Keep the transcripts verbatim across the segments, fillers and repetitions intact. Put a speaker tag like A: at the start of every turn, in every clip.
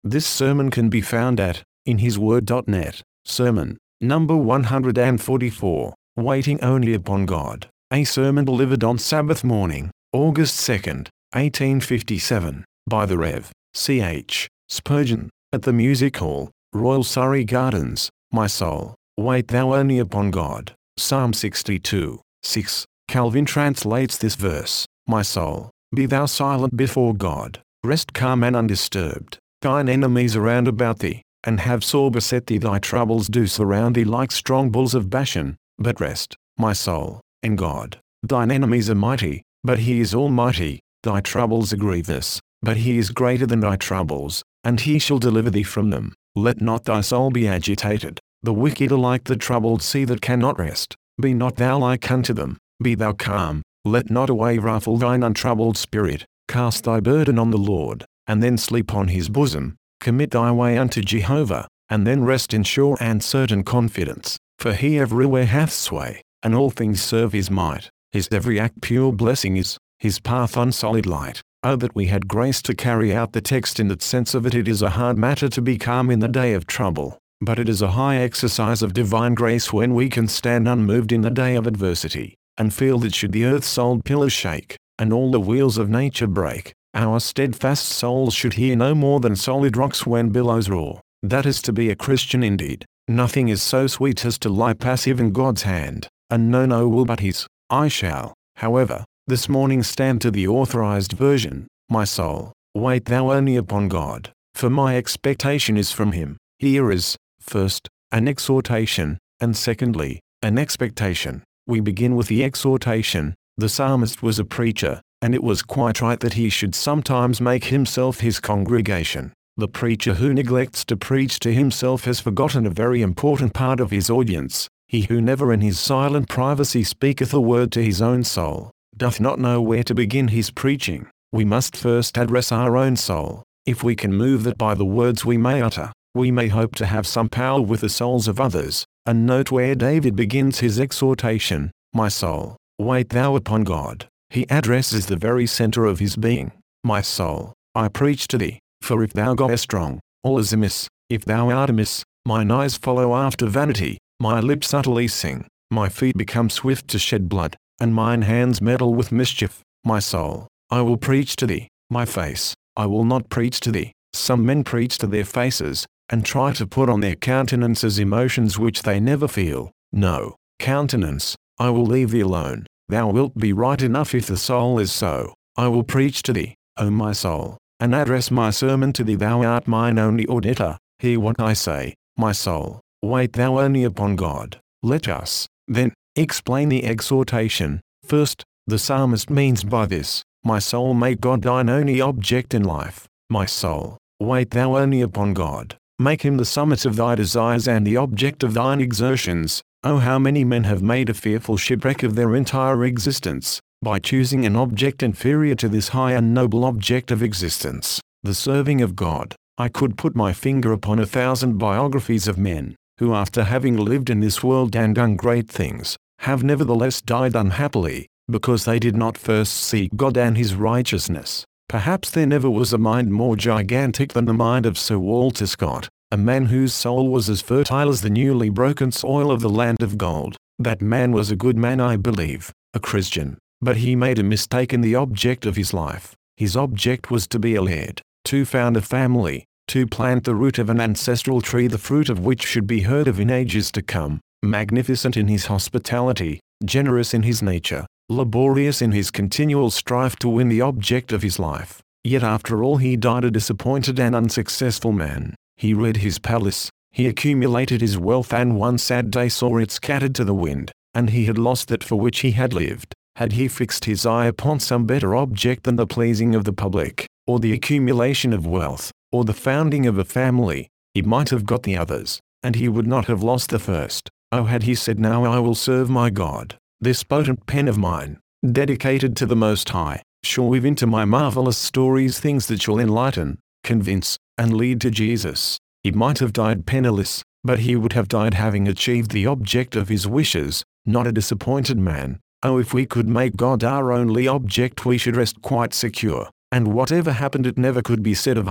A: This sermon can be found at in his word dot net. Sermon number one hundred forty-four, Waiting Only Upon God. A sermon delivered on Sabbath morning, August second, eighteen fifty-seven, by the Rev. C H Spurgeon, at the Music Hall, Royal Surrey Gardens. My soul, wait thou only upon God. Psalm sixty-two, six. Calvin translates this verse, My soul, be thou silent before God, rest calm and undisturbed. Thine enemies are round about thee, and have sore beset thee. Thy troubles do surround thee like strong bulls of Bashan, but rest, my soul, in God. Thine enemies are mighty, but he is almighty. Thy troubles are grievous, but he is greater than thy troubles, and he shall deliver thee from them. Let not thy soul be agitated. The wicked are like the troubled sea that cannot rest. Be not thou like unto them. Be thou calm. Let not a wave ruffle thine untroubled spirit. Cast thy burden on the Lord, and then sleep on his bosom. Commit thy way unto Jehovah, and then rest in sure and certain confidence. For he everywhere hath sway, and all things serve his might. His every act pure blessing is, his path on solid light. Oh, that we had grace to carry out the text in that sense of it. It is a hard matter to be calm in the day of trouble, but it is a high exercise of divine grace when we can stand unmoved in the day of adversity, and feel that should the earth's old pillars shake, and all the wheels of nature break, our steadfast souls should hear no more than solid rocks when billows roar. That is to be a Christian indeed. Nothing is so sweet as to lie passive in God's hand, and know no will but his. I shall, however, this morning stand to the authorized version. My soul, wait thou only upon God, for my expectation is from him. Here is, first, an exhortation, and secondly, an expectation. We begin with the exhortation. The psalmist was a preacher, and it was quite right that he should sometimes make himself his congregation. The preacher who neglects to preach to himself has forgotten a very important part of his audience. He who never in his silent privacy speaketh a word to his own soul, doth not know where to begin his preaching. We must first address our own soul. If we can move that by the words we may utter, we may hope to have some power with the souls of others. And note where David begins his exhortation, My soul, wait thou upon God. He addresses the very center of his being. My soul, I preach to thee, for if thou goest wrong, all is amiss. If thou art amiss, mine eyes follow after vanity, my lips utterly sing, my feet become swift to shed blood, and mine hands meddle with mischief. My soul, I will preach to thee. My face, I will not preach to thee. Some men preach to their faces, and try to put on their countenances emotions which they never feel. No, countenance, I will leave thee alone. Thou wilt be right enough if the soul is so. I will preach to thee, O my soul, and address my sermon to thee. Thou art mine only auditor. Hear what I say. My soul, wait thou only upon God. Let us, then, explain the exhortation. First, the psalmist means by this, My soul, make God thine only object in life. My soul, wait thou only upon God. Make him the summit of thy desires and the object of thine exertions. Oh, how many men have made a fearful shipwreck of their entire existence, by choosing an object inferior to this high and noble object of existence, the serving of God. I could put my finger upon a thousand biographies of men, who after having lived in this world and done great things, have nevertheless died unhappily, because they did not first seek God and his righteousness. Perhaps there never was a mind more gigantic than the mind of Sir Walter Scott, a man whose soul was as fertile as the newly broken soil of the land of gold. That man was a good man, I believe, a Christian, but he made a mistake in the object of his life. His object was to be a laird, to found a family, to plant the root of an ancestral tree, the fruit of which should be heard of in ages to come. Magnificent in his hospitality, generous in his nature, laborious in his continual strife to win the object of his life. Yet after all he died a disappointed and unsuccessful man. He reared his palace, he accumulated his wealth, and one sad day saw it scattered to the wind, and he had lost that for which he had lived. Had he fixed his eye upon some better object than the pleasing of the public, or the accumulation of wealth, or the founding of a family, he might have got the others, and he would not have lost the first. Oh, had he said, Now I will serve my God, this potent pen of mine, dedicated to the Most High, shall weave into my marvelous stories things that shall enlighten, convince, and lead to Jesus. He might have died penniless, but he would have died having achieved the object of his wishes, not a disappointed man. Oh, if we could make God our only object, we should rest quite secure, and whatever happened it never could be said of us,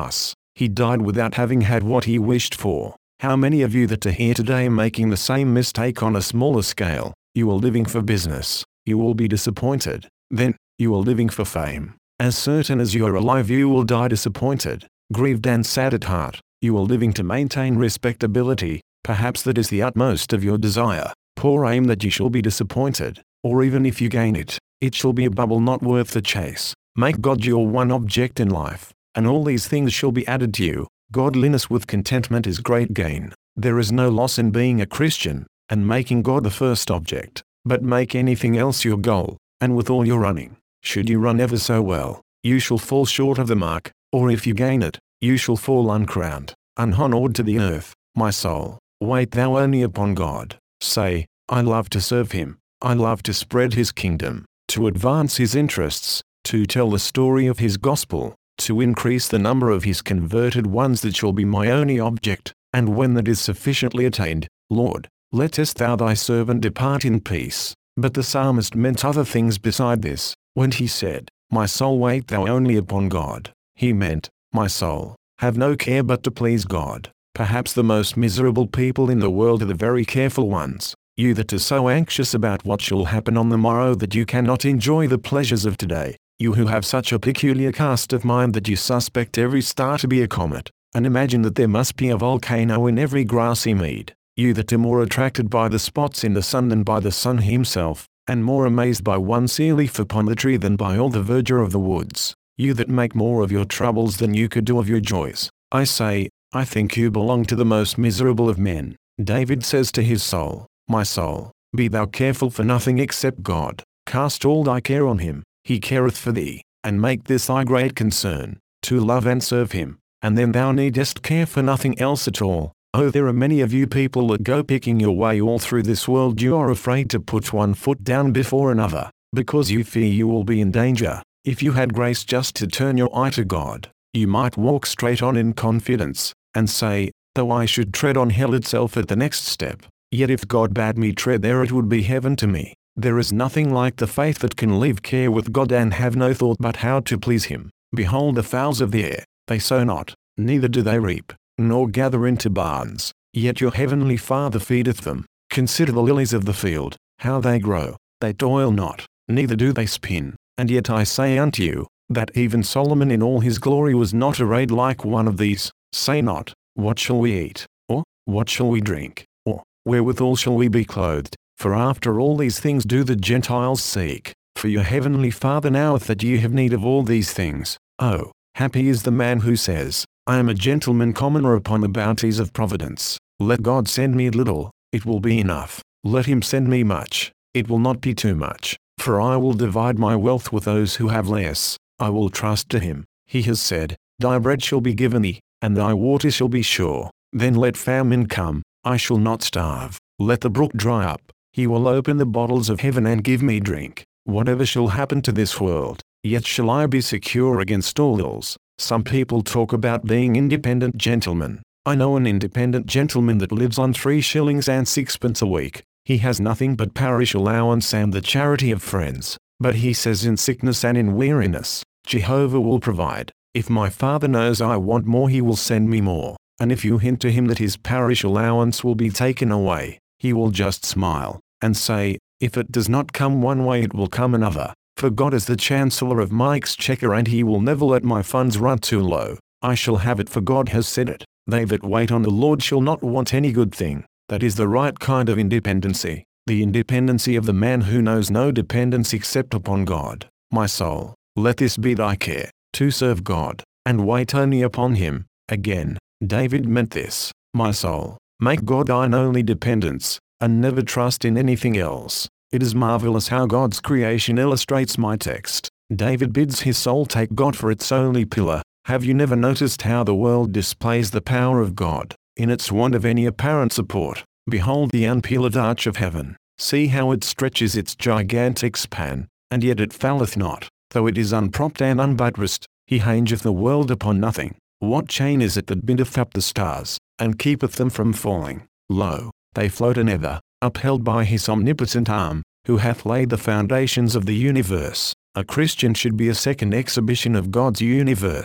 A: He died without having had what he wished for. How many of you that are here today making the same mistake on a smaller scale? You are living for business. You will be disappointed. Then, you are living for fame. As certain as you are alive, you will die disappointed, grieved and sad at heart. You are living to maintain respectability. Perhaps that is the utmost of your desire. Poor aim that you shall be disappointed, or even if you gain it, it shall be a bubble not worth the chase. Make God your one object in life, and all these things shall be added to you. Godliness with contentment is great gain. There is no loss in being a Christian, and making God the first object, but make anything else your goal, and with all your running, should you run ever so well, you shall fall short of the mark, or if you gain it, you shall fall uncrowned, unhonored to the earth. My soul, wait thou only upon God. Say, I love to serve him, I love to spread his kingdom, to advance his interests, to tell the story of his gospel, to increase the number of his converted ones. That shall be my only object, and when that is sufficiently attained, Lord, lettest thou thy servant depart in peace. But the psalmist meant other things beside this, when he said, My soul wait thou only upon God. He meant, my soul, have no care but to please God. Perhaps the most miserable people in the world are the very careful ones. You that are so anxious about what shall happen on the morrow that you cannot enjoy the pleasures of today. You who have such a peculiar cast of mind that you suspect every star to be a comet, and imagine that there must be a volcano in every grassy mead. You that are more attracted by the spots in the sun than by the sun himself, and more amazed by one sea leaf upon the tree than by all the verdure of the woods. You that make more of your troubles than you could do of your joys. I say, I think you belong to the most miserable of men. David says to his soul, My soul, be thou careful for nothing except God. Cast all thy care on him. He careth for thee, and make this thy great concern, to love and serve him, and then thou needest care for nothing else at all. Oh, there are many of you people that go picking your way all through this world. You are afraid to put one foot down before another, because you fear you will be in danger. If you had grace just to turn your eye to God, you might walk straight on in confidence, and say, though I should tread on hell itself at the next step, yet if God bade me tread there it would be heaven to me. There is nothing like the faith that can leave care with God and have no thought but how to please him. Behold the fowls of the air, they sow not, neither do they reap, nor gather into barns, yet your heavenly Father feedeth them. Consider the lilies of the field, how they grow, they toil not, neither do they spin. And yet I say unto you, that even Solomon in all his glory was not arrayed like one of these. Say not, what shall we eat? Or, what shall we drink? Or, wherewithal shall we be clothed? For after all these things do the Gentiles seek. For your heavenly Father knoweth that ye have need of all these things. Oh, happy is the man who says, I am a gentleman commoner upon the bounties of providence. Let God send me little, it will be enough. Let him send me much, it will not be too much. For I will divide my wealth with those who have less. I will trust to him. He has said, Thy bread shall be given thee, and thy water shall be sure. Then let famine come, I shall not starve. Let the brook dry up, he will open the bottles of heaven and give me drink. Whatever shall happen to this world, yet shall I be secure against all ills. Some people talk about being independent gentlemen. I know an independent gentleman that lives on three shillings and sixpence a week. He has nothing but parish allowance and the charity of friends. But he says in sickness and in weariness, Jehovah will provide. If my Father knows I want more, he will send me more. And if you hint to him that his parish allowance will be taken away, he will just smile, and say, if it does not come one way it will come another. For God is the Chancellor of my exchequer and he will never let my funds run too low. I shall have it, for God has said it. They that wait on the Lord shall not want any good thing. That is the right kind of independency. The independency of the man who knows no dependence except upon God. My soul, let this be thy care, to serve God, and wait only upon him. Again, David meant this. My soul, make God thine only dependence, and never trust in anything else. It is marvelous how God's creation illustrates my text. David bids his soul take God for its only pillar. Have you never noticed how the world displays the power of God, in its want of any apparent support? Behold the unpillared arch of heaven. See how it stretches its gigantic span, and yet it falleth not, though it is unpropped and unbuttressed. He hangeth the world upon nothing. What chain is it that bindeth up the stars, and keepeth them from falling? Lo, they float anever, upheld by his omnipotent arm, who hath laid the foundations of the universe. A Christian should be a second exhibition of God's universe.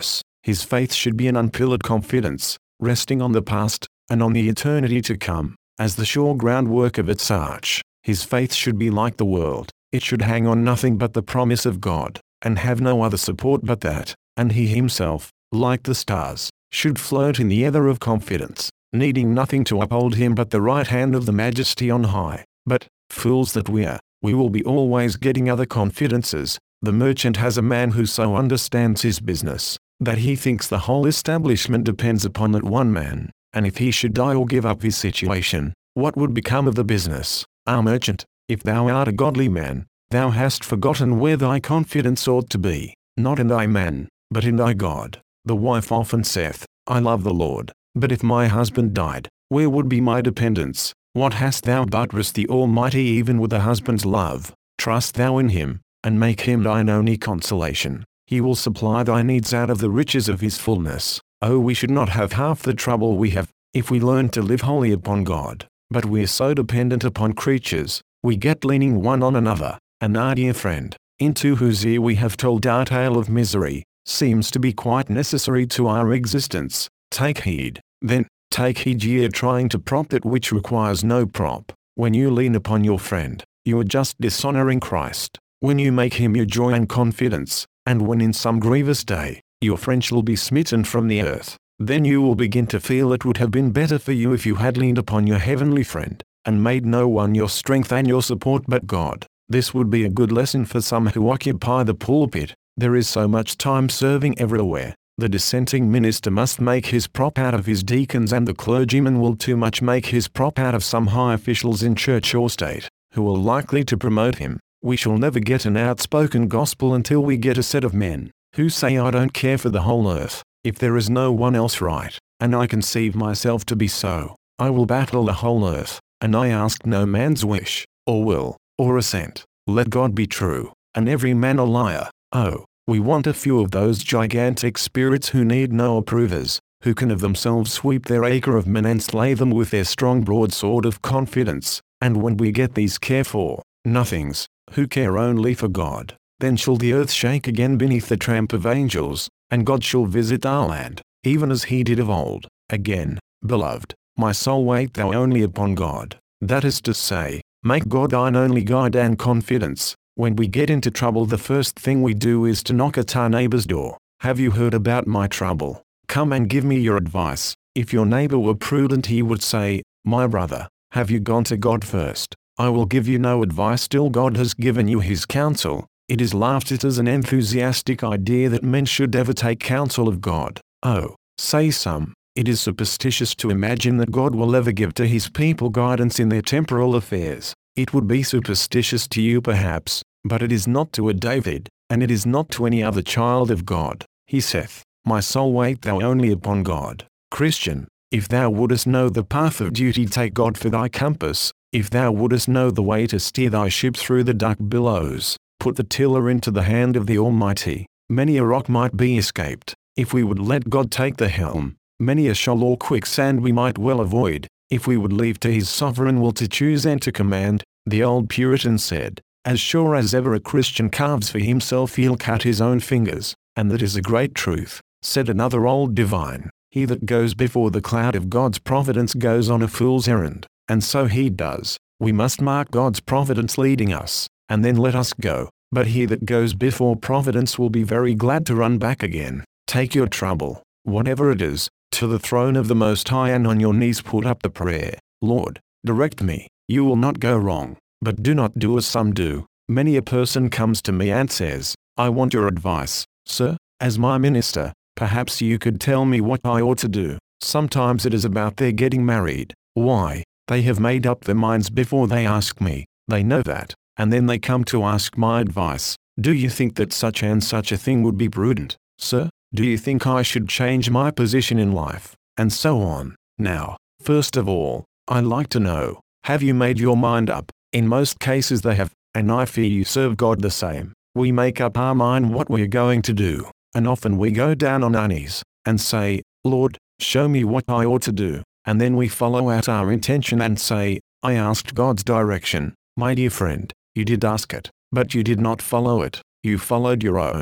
A: His faith should be an unpillared confidence, resting on the past, and on the eternity to come, as the sure groundwork of its arch. His faith should be like the world. It should hang on nothing but the promise of God, and have no other support but that, and he himself, like the stars, should float in the ether of confidence, needing nothing to uphold him but the right hand of the Majesty on high. But, fools that we are, we will be always getting other confidences. The merchant has a man who so understands his business, that he thinks the whole establishment depends upon that one man, and if he should die or give up his situation, what would become of the business? Ah, merchant, if thou art a godly man, thou hast forgotten where thy confidence ought to be, not in thy man, but in thy God. The wife often saith, I love the Lord, but if my husband died, where would be my dependence? What hast thou buttressed the Almighty even with a husband's love? Trust thou in him, and make him thine only consolation. He will supply thy needs out of the riches of his fullness. Oh, we should not have half the trouble we have, if we learn to live wholly upon God. But we are so dependent upon creatures, we get leaning one on another, and our dear friend, into whose ear we have told our tale of misery, seems to be quite necessary to our existence. Take heed, then, take heed ye are trying to prop that which requires no prop. When you lean upon your friend, you are just dishonoring Christ. When you make him your joy and confidence, and when in some grievous day, your friend shall be smitten from the earth, then you will begin to feel it would have been better for you if you had leaned upon your heavenly friend, and made no one your strength and your support but God. This would be a good lesson for some who occupy the pulpit. There is so much time serving everywhere. The dissenting minister must make his prop out of his deacons, and the clergyman will too much make his prop out of some high officials in church or state, who are likely to promote him. We shall never get an outspoken gospel until we get a set of men, who say I don't care for the whole earth, if there is no one else right, and I conceive myself to be so, I will battle the whole earth, and I ask no man's wish, or will, or assent. Let God be true, and every man a liar. Oh, we want a few of those gigantic spirits who need no approvers, who can of themselves sweep their acre of men and slay them with their strong broadsword of confidence, and when we get these care for nothings, who care only for God, then shall the earth shake again beneath the tramp of angels, and God shall visit our land, even as he did of old. Again, beloved, my soul wait thou only upon God. That is to say, make God thine only guide and confidence. When we get into trouble, the first thing we do is to knock at our neighbor's door. Have you heard about my trouble? Come and give me your advice. If your neighbor were prudent, he would say, my brother, have you gone to God first? I will give you no advice till God has given you his counsel. It is laughed at as an enthusiastic idea that men should ever take counsel of God. Oh, say some, it is superstitious to imagine that God will ever give to his people guidance in their temporal affairs. It would be superstitious to you perhaps, but it is not to a David, and it is not to any other child of God. He saith, my soul wait thou only upon God. Christian, if thou wouldest know the path of duty, take God for thy compass. If thou wouldest know the way to steer thy ship through the dark billows, put the tiller into the hand of the Almighty. Many a rock might be escaped, if we would let God take the helm. Many a shoal or quicksand we might well avoid, if we would leave to his sovereign will to choose and to command. The old Puritan said, as sure as ever a Christian carves for himself he'll cut his own fingers, and that is a great truth. Said another old divine, he that goes before the cloud of God's providence goes on a fool's errand. And so he does. We must mark God's providence leading us, and then let us go. But he that goes before providence will be very glad to run back again. Take your trouble, whatever it is, to the throne of the Most High, and on your knees put up the prayer, Lord, direct me. You will not go wrong, but do not do as some do. Many a person comes to me and says, I want your advice, sir, as my minister. Perhaps you could tell me what I ought to do. Sometimes it is about their getting married. Why? They have made up their minds before they ask me. They know that, and then they come to ask my advice. Do you think that such and such a thing would be prudent, sir? Do you think I should change my position in life? And so on. Now, first of all, I like to know, have you made your mind up? In most cases they have, and I fear you serve God the same. We make up our mind what we're going to do, and often we go down on our knees, and say, Lord, show me what I ought to do. And then we follow out our intention and say, I asked God's direction. My dear friend, you did ask it, but you did not follow it. You followed your own.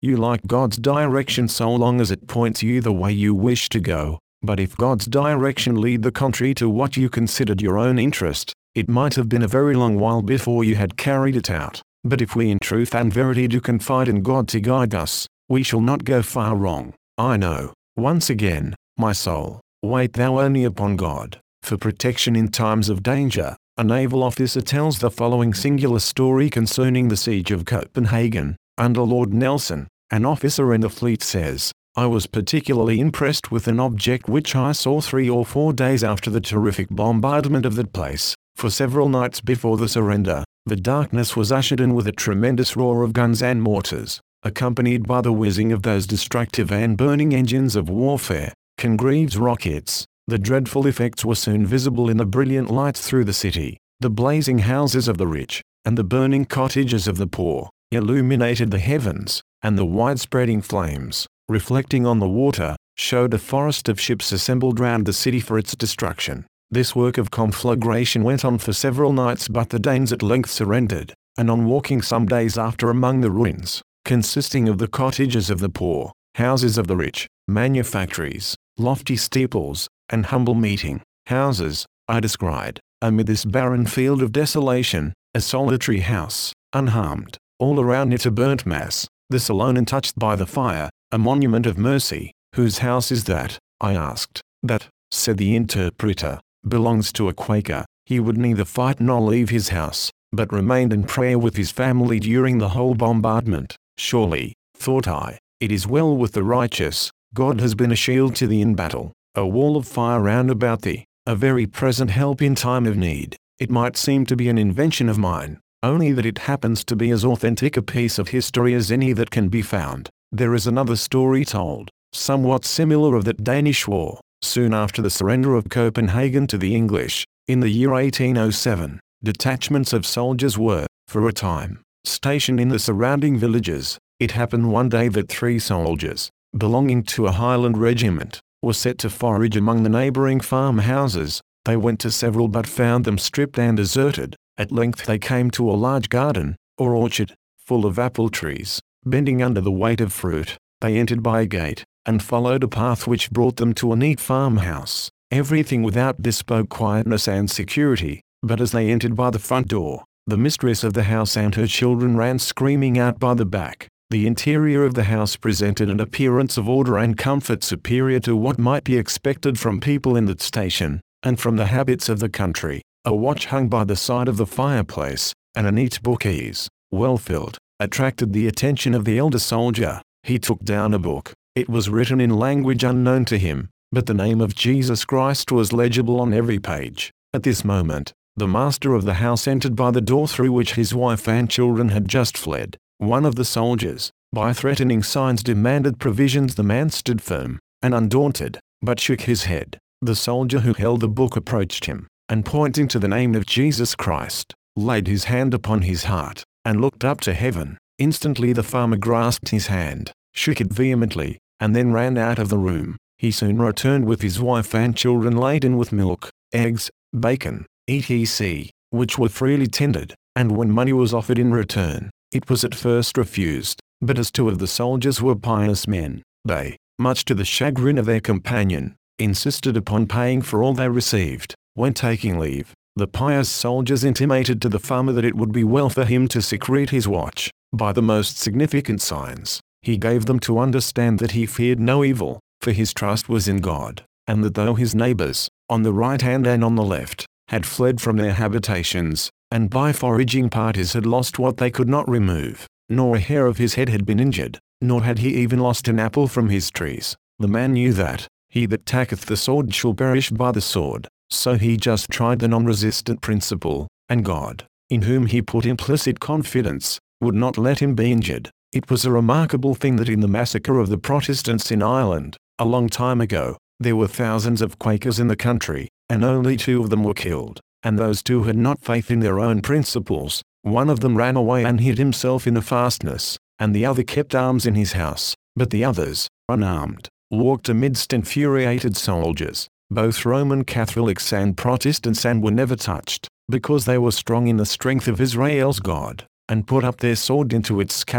A: You like God's direction so long as it points you the way you wish to go, but if God's direction lead the contrary to what you considered your own interest, it might have been a very long while before you had carried it out. But if we in truth and verity do confide in God to guide us, we shall not go far wrong. I know, once again, my soul, wait thou only upon God, for protection in times of danger. A naval officer tells the following singular story concerning the siege of Copenhagen, under Lord Nelson. An officer in the fleet says, I was particularly impressed with an object which I saw three or four days after the terrific bombardment of that place. For several nights before the surrender, the darkness was ushered in with a tremendous roar of guns and mortars, accompanied by the whizzing of those destructive and burning engines of warfare, Congreve's rockets. The dreadful effects were soon visible in the brilliant lights through the city. The blazing houses of the rich, and the burning cottages of the poor, illuminated the heavens, and the wide-spreading flames, reflecting on the water, showed a forest of ships assembled round the city for its destruction. This work of conflagration went on for several nights, but the Danes at length surrendered, and on walking some days after among the ruins, consisting of the cottages of the poor, houses of the rich, manufactories, lofty steeples, and humble meeting houses, I descried, amid this barren field of desolation, a solitary house, unharmed, all around it a burnt mass, this alone untouched by the fire, a monument of mercy. Whose house is that? I asked. That, said the interpreter, belongs to a Quaker. He would neither fight nor leave his house, but remained in prayer with his family during the whole bombardment. Surely, thought I, it is well with the righteous. God has been a shield to thee in battle, a wall of fire round about thee, a very present help in time of need. It might seem to be an invention of mine, only that it happens to be as authentic a piece of history as any that can be found. There is another story told, somewhat similar, of that Danish war, soon after the surrender of Copenhagen to the English, in the year eighteen oh seven. Detachments of soldiers were, for a time, stationed in the surrounding villages. It happened one day that three soldiers, belonging to a Highland regiment, were set to forage among the neighbouring farmhouses. They went to several but found them stripped and deserted. At length they came to a large garden, or orchard, full of apple trees. Bending under the weight of fruit, they entered by a gate, and followed a path which brought them to a neat farmhouse. Everything without bespoke quietness and security, but as they entered by the front door, the mistress of the house and her children ran screaming out by the back. The interior of the house presented an appearance of order and comfort superior to what might be expected from people in that station, and from the habits of the country. A watch hung by the side of the fireplace, and a neat bookcase, well filled, attracted the attention of the elder soldier. He took down a book. It was written in language unknown to him, but the name of Jesus Christ was legible on every page. At this moment, the master of the house entered by the door through which his wife and children had just fled. One of the soldiers, by threatening signs, demanded provisions. The man stood firm and undaunted, but shook his head. The soldier who held the book approached him, and pointing to the name of Jesus Christ, laid his hand upon his heart, and looked up to heaven. Instantly the farmer grasped his hand, shook it vehemently, and then ran out of the room. He soon returned with his wife and children laden with milk, eggs, bacon, et cetera, which were freely tendered, and when money was offered in return, it was at first refused. But as two of the soldiers were pious men, they, much to the chagrin of their companion, insisted upon paying for all they received. When taking leave, the pious soldiers intimated to the farmer that it would be well for him to secrete his watch. By the most significant signs, he gave them to understand that he feared no evil, for his trust was in God, and that though his neighbors, on the right hand and on the left, had fled from their habitations, and by foraging parties had lost what they could not remove, nor a hair of his head had been injured, nor had he even lost an apple from his trees, the man knew that, he that taketh the sword shall perish by the sword. So he just tried the non-resistant principle, and God, in whom he put implicit confidence, would not let him be injured. It was a remarkable thing that in the massacre of the Protestants in Ireland, a long time ago, there were thousands of Quakers in the country, and only two of them were killed, and those two had not faith in their own principles. One of them ran away and hid himself in a fastness, and the other kept arms in his house, but the others, unarmed, walked amidst infuriated soldiers, both Roman Catholics and Protestants, and were never touched, because they were strong in the strength of Israel's God, and put up their sword into its scabbard.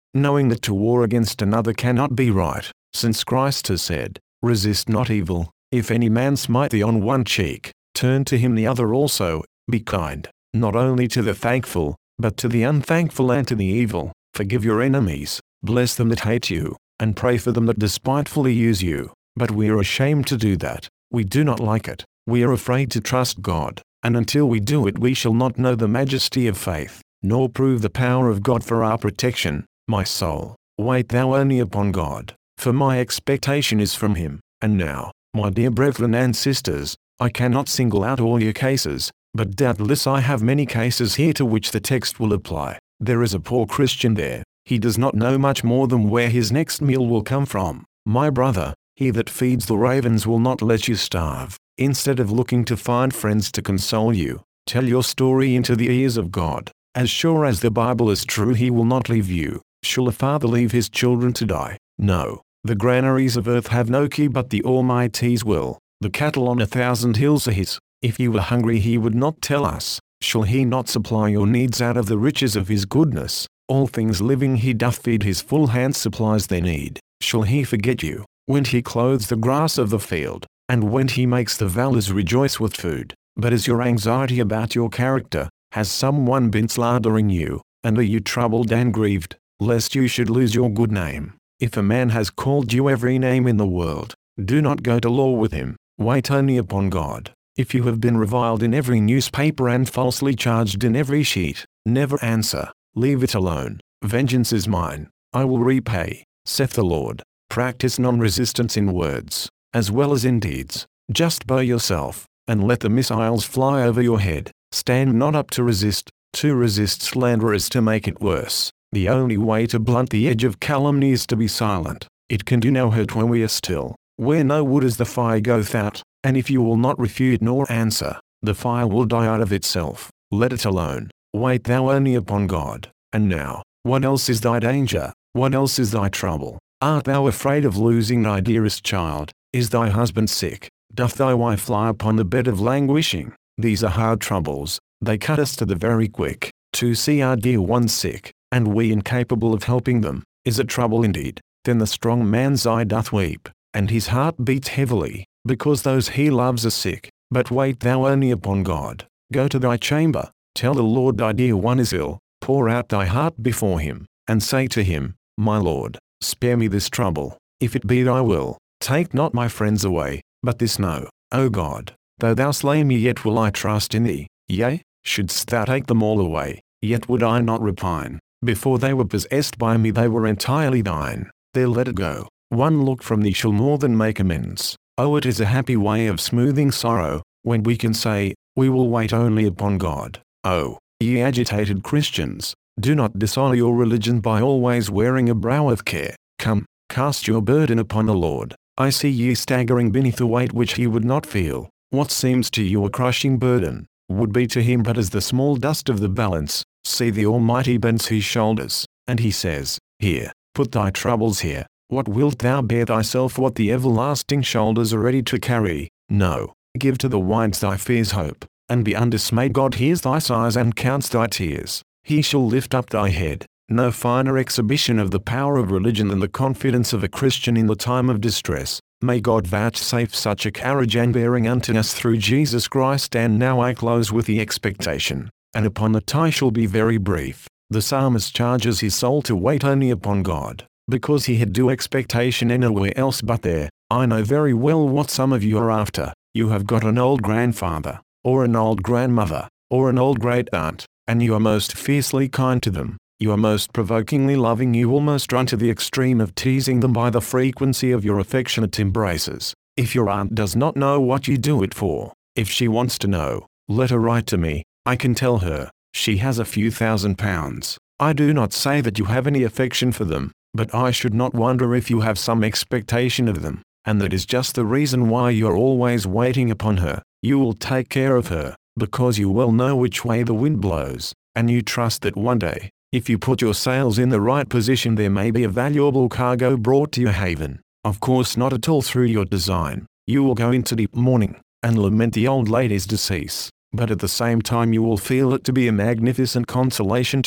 A: knowing that to war against another cannot be right, since Christ has said, "Resist not evil, if any man smite thee on one cheek, turn to him the other also, be kind, not only to the thankful, but to the unthankful and to the evil, forgive your enemies, bless them that hate you, and pray for them that despitefully use you." But we are ashamed to do that. We do not like it. We are afraid to trust God, and until we do it we shall not know the majesty of faith, nor prove the power of God for our protection. My soul, wait thou only upon God, for my expectation is from him. And now, my dear brethren and sisters, I cannot single out all your cases, but doubtless I have many cases here to which the text will apply. There is a poor Christian there. He does not know much more than where his next meal will come from. My brother, he that feeds the ravens will not let you starve. Instead of looking to find friends to console you, tell your story into the ears of God. As sure as the Bible is true, he will not leave you. Shall a father leave his children to die? No. The granaries of earth have no key, but the Almighty's will. The cattle on a thousand hills are his. If you were hungry he would not tell us. Shall he not supply your needs out of the riches of his goodness? All things living he doth feed, his full hand supplies their need. Shall he forget you, when he clothes the grass of the field, and when he makes the valleys rejoice with food? But is your anxiety about your character? Has someone been slandering you, and are you troubled and grieved, lest you should lose your good name? If a man has called you every name in the world, do not go to law with him. Wait only upon God. If you have been reviled in every newspaper and falsely charged in every sheet, never answer. Leave it alone. Vengeance is mine, I will repay, saith the Lord. Practice non-resistance in words, as well as in deeds. Just bow yourself, and let the missiles fly over your head. Stand not up to resist. To resist slander is to make it worse. The only way to blunt the edge of calumny is to be silent. It can do no hurt when we are still. Where no wood is the fire goeth out, and if you will not refute nor answer, the fire will die out of itself. Let it alone. Wait thou only upon God. And now, what else is thy danger? What else is thy trouble? Art thou afraid of losing thy dearest child? Is thy husband sick? Doth thy wife lie upon the bed of languishing? These are hard troubles. They cut us to the very quick. To see our dear ones sick, and we incapable of helping them, is a trouble indeed. Then the strong man's eye doth weep, and his heart beats heavily, because those he loves are sick. But wait thou only upon God. Go to thy chamber, tell the Lord thy dear one is ill, pour out thy heart before him, and say to him, My Lord, spare me this trouble. If it be thy will, take not my friends away, but this know, O God, though thou slay me yet will I trust in thee. Yea, shouldst thou take them all away, yet would I not repine. Before they were possessed by me they were entirely thine. There let it go. One look from thee shall more than make amends. Oh, it is a happy way of smoothing sorrow, when we can say, we will wait only upon God. Oh, ye agitated Christians, do not dishonor your religion by always wearing a brow of care. Come, cast your burden upon the Lord. I see ye staggering beneath a weight which he would not feel. What seems to you a crushing burden, would be to him but as the small dust of the balance. See, the Almighty bends his shoulders, and he says, Here, put thy troubles here. What wilt thou bear thyself what the everlasting shoulders are ready to carry? No, give to the winds thy fears hope, and be undismayed. God hears thy sighs and counts thy tears. He shall lift up thy head. No finer exhibition of the power of religion than the confidence of a Christian in the time of distress. May God vouchsafe such a courage and bearing unto us through Jesus Christ. And now I close with the expectation, and upon it I shall be very brief. The psalmist charges his soul to wait only upon God, because he had due expectation anywhere else but there. I know very well what some of you are after. You have got an old grandfather, or an old grandmother, or an old great aunt, and you are most fiercely kind to them. You are most provokingly loving. You almost run to the extreme of teasing them by the frequency of your affectionate embraces. If your aunt does not know what you do it for, if she wants to know, let her write to me. I can tell her. She has a few thousand pounds. I do not say that you have any affection for them, but I should not wonder if you have some expectation of them, and that is just the reason why you are always waiting upon her. You will take care of her, because you well know which way the wind blows, and you trust that one day, if you put your sails in the right position, there may be a valuable cargo brought to your haven. Of course not at all through your design. You will go into deep mourning, and lament the old lady's decease, but at the same time you will feel it to be a magnificent consolation to you,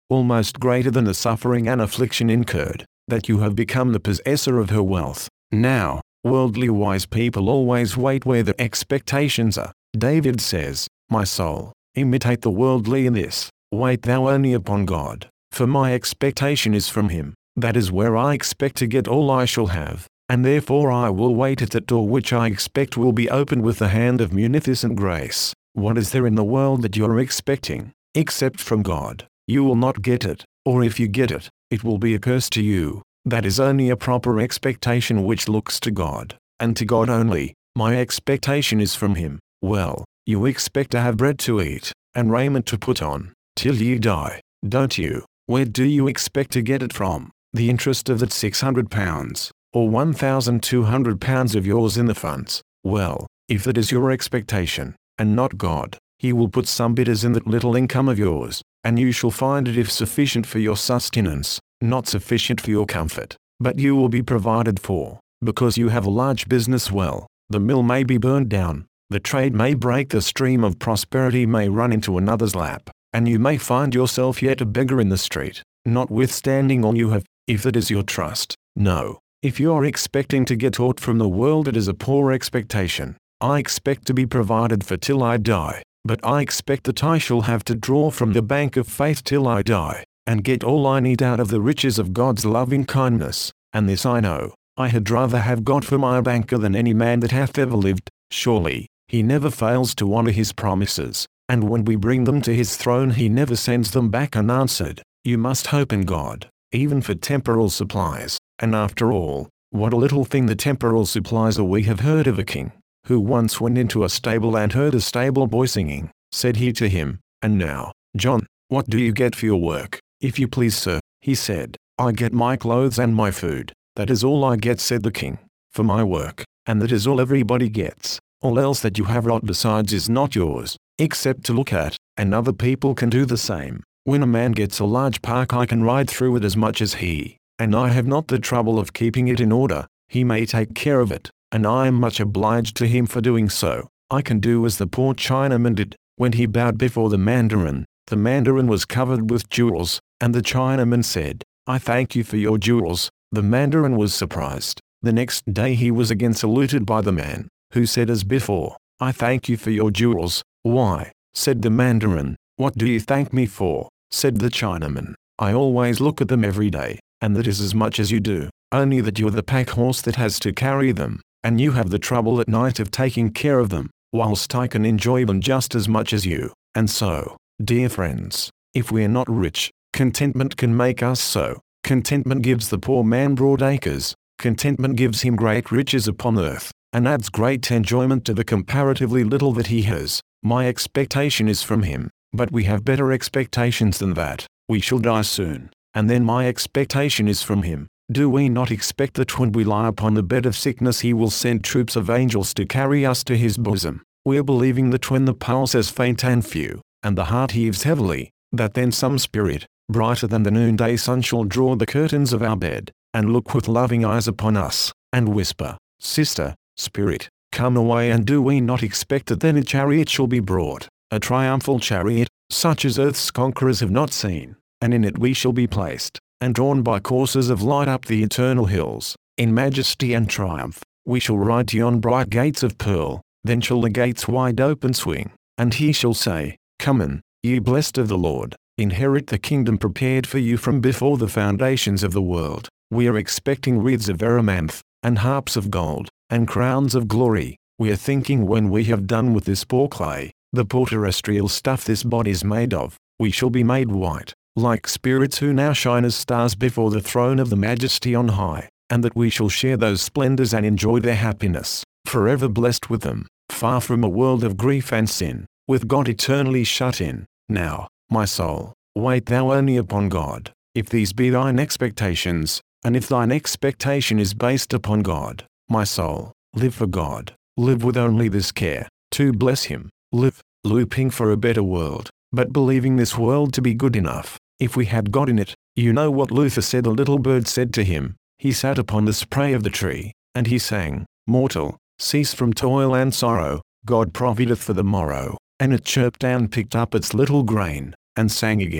A: almost greater than the suffering and affliction incurred, that you have become the possessor of her wealth. Now, worldly wise people always wait where the expectations are. David says, "My soul, imitate the worldly in this, wait thou only upon God, for my expectation is from him. That is where I expect to get all I shall have, and therefore I will wait at that door which I expect will be opened with the hand of munificent grace." What is there in the world that you are expecting, except from God? You will not get it, or if you get it, it will be a curse to you. That is only a proper expectation which looks to God, and to God only. My expectation is from him. Well, you expect to have bread to eat, and raiment to put on, till you die, don't you? Where do you expect to get it from? The interest of that six hundred pounds, or one thousand two hundred pounds of yours in the funds? Well, if that is your expectation, and not God, he will put some bitters in that little income of yours, and you shall find it if sufficient for your sustenance, not sufficient for your comfort, but you will be provided for, because you have a large business well. The mill may be burned down, the trade may break, the stream of prosperity may run into another's lap, and you may find yourself yet a beggar in the street, notwithstanding all you have, if that is your trust. No, if you are expecting to get aught from the world, it is a poor expectation. I expect to be provided for till I die, but I expect that I shall have to draw from the bank of faith till I die, and get all I need out of the riches of God's loving kindness, and this I know, I had rather have God for my banker than any man that hath ever lived. Surely, he never fails to honor his promises, and when we bring them to his throne he never sends them back unanswered. You must hope in God, even for temporal supplies, and after all, what a little thing the temporal supplies are. We have heard of a king, who once went into a stable and heard a stable boy singing. Said he to him, "And now, John, what do you get for your work?" "If you please, sir," he said, "I get my clothes and my food." "That is all I get," said the king, "for my work, and that is all everybody gets. All else that you have wrought besides is not yours, except to look at, and other people can do the same. When a man gets a large park I can ride through it as much as he, and I have not the trouble of keeping it in order. He may take care of it, and I am much obliged to him for doing so. I can do as the poor Chinaman did, when he bowed before the mandarin. The mandarin was covered with jewels, and the Chinaman said, "I thank you for your jewels." The mandarin was surprised. The next day he was again saluted by the man, who said as before, "I thank you for your jewels." "Why," said the mandarin, "what do you thank me for?" Said the Chinaman, "I always look at them every day, and that is as much as you do, only that you're the pack horse that has to carry them, and you have the trouble at night of taking care of them, whilst I can enjoy them just as much as you." And so, dear friends, if we are not rich, contentment can make us so. Contentment gives the poor man broad acres, contentment gives him great riches upon earth, and adds great enjoyment to the comparatively little that he has. My expectation is from him, but we have better expectations than that. We shall die soon, and then my expectation is from him. Do we not expect that when we lie upon the bed of sickness he will send troops of angels to carry us to his bosom? We are believing that when the pulse is faint and few, and the heart heaves heavily, that then some spirit, brighter than the noonday sun, shall draw the curtains of our bed, and look with loving eyes upon us, and whisper, "Sister, spirit, come away." And do we not expect that then a chariot shall be brought, a triumphal chariot, such as earth's conquerors have not seen, and in it we shall be placed, and drawn by coursers of light up the eternal hills, in majesty and triumph? We shall ride to yon bright gates of pearl, then shall the gates wide open swing, and he shall say, "Come in, ye blessed of the Lord, inherit the kingdom prepared for you from before the foundations of the world." We are expecting wreaths of amaranth, and harps of gold, and crowns of glory. We are thinking when we have done with this poor clay, the poor terrestrial stuff this body's made of, we shall be made white, like spirits who now shine as stars before the throne of the Majesty on high, and that we shall share those splendors and enjoy their happiness, forever blessed with them, far from a world of grief and sin, with God eternally shut in. Now, my soul, wait thou only upon God. If these be thine expectations, and if thine expectation is based upon God, my soul, live for God, live with only this care, to bless him. Live, looping for a better world, but believing this world to be good enough. If we had God in it, you know what Luther said. A little bird said to him, he sat upon the spray of the tree, and he sang, "Mortal, cease from toil and sorrow, God provideth for the morrow." And it chirped and picked up its little grain, and sang again.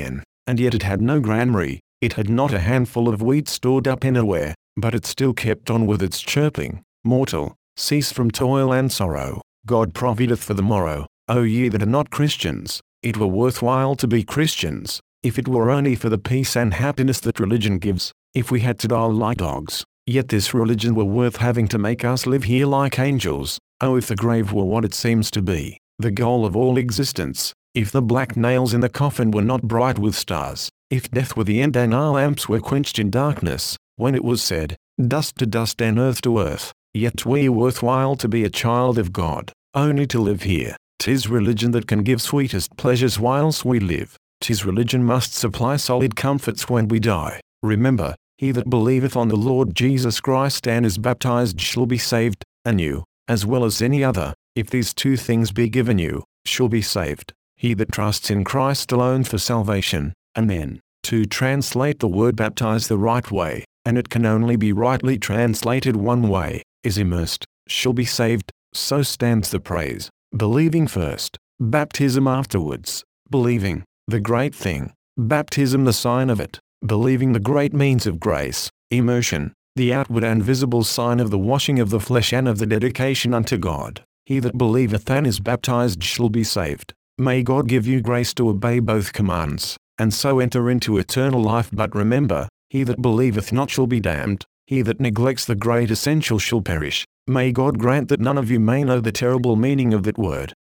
A: and yet it had no granary, it had not a handful of wheat stored up anywhere, but it still kept on with its chirping, Mortal, cease from toil and sorrow, God provideth for the morrow. O ye that are not Christians, it were worthwhile to be Christians, if it were only for the peace and happiness that religion gives, if we had to die like dogs, yet this religion were worth having to make us live here like angels. Oh, if the grave were what it seems to be, the goal of all existence, if the black nails in the coffin were not bright with stars, if death were the end and our lamps were quenched in darkness, when it was said, dust to dust and earth to earth, yet we worthwhile to be a child of God, only to live here. 'Tis religion that can give sweetest pleasures whilst we live. 'Tis religion must supply solid comforts when we die. Remember, he that believeth on the Lord Jesus Christ and is baptized shall be saved, and you, as well as any other, if these two things be given you, shall be saved. He that trusts in Christ alone for salvation, and then, to translate the word baptize the right way, and it can only be rightly translated one way, is immersed, shall be saved. So stands the praise. Believing first, baptism afterwards. Believing, the great thing, baptism the sign of it. Believing the great means of grace, immersion, the outward and visible sign of the washing of the flesh and of the dedication unto God. He that believeth and is baptized shall be saved. May God give you grace to obey both commands, and so enter into eternal life. But remember, he that believeth not shall be damned, he that neglects the great essential shall perish. May God grant that none of you may know the terrible meaning of that word.